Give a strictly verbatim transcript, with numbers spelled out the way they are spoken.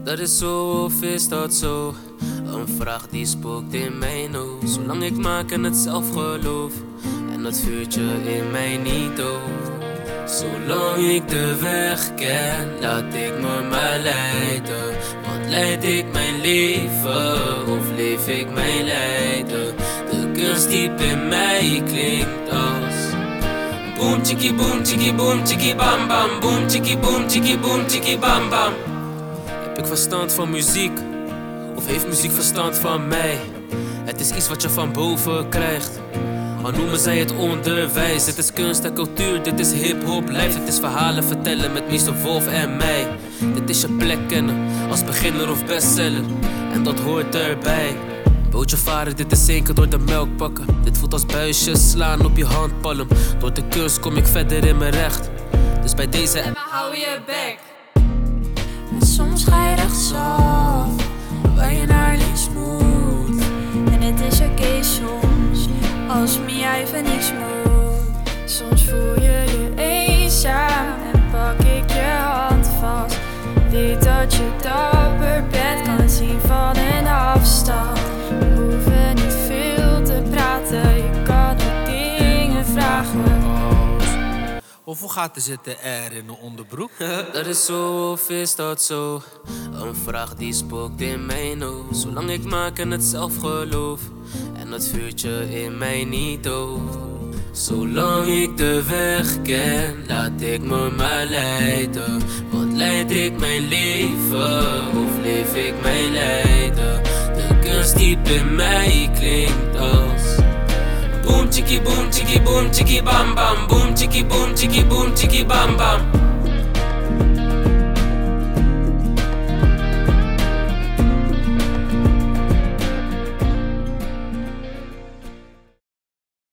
Dat is zo of is dat zo? Een vraag die spookt in mijn hoofd. Zolang ik maak en het zelf geloof en dat vuurtje in mij niet doof. Zolang ik de weg ken, laat ik me maar leiden. Want leid ik mijn leven of leef ik mijn lijden? De kunst diep in mij klinkt als boom chiki boom chiki boom chiki bam bam. Boom chiki boom chiki boom chiki bam bam. Heb ik verstand van muziek? Of heeft muziek verstand van mij? Het is iets wat je van boven krijgt. Al noemen zij het onderwijs. Dit is kunst en cultuur, dit is hip-hop life. Het is verhalen vertellen met meester Wolf en mij. Dit is je plek kennen, als beginner of bestseller. En dat hoort erbij. Bootje varen, dit is zinken door de melk pakken. Dit voelt als buisjes slaan op je handpalm. Door de kunst kom ik verder in mijn recht. Dus bij deze en hou je bek. En soms ga je rechtsaf, waar je naar links moet. En het is oké okay soms, als me jij even niks moet. Soms voel je je eenzaam en pak ik je hand vast. Weet dat je dapper bent, kan het zien van een afstand. We hoeven niet veel te praten, je kan de dingen vragen. Hoeveel gaten zitten er in een onderbroek? Dat is zo of is dat zo? Een vraag die spookt in mijn hoofd. Zolang ik maak en het zelf geloof en dat vuurtje in mij niet doof. Zolang ik de weg ken, laat ik me maar leiden. Want leid ik mijn leven of leef ik mijn lijden? De kunst diep in mij klinkt als boom chiki boom chiki boom chiki bam bam. Boom chiki boom chiki boom chiki bam bam.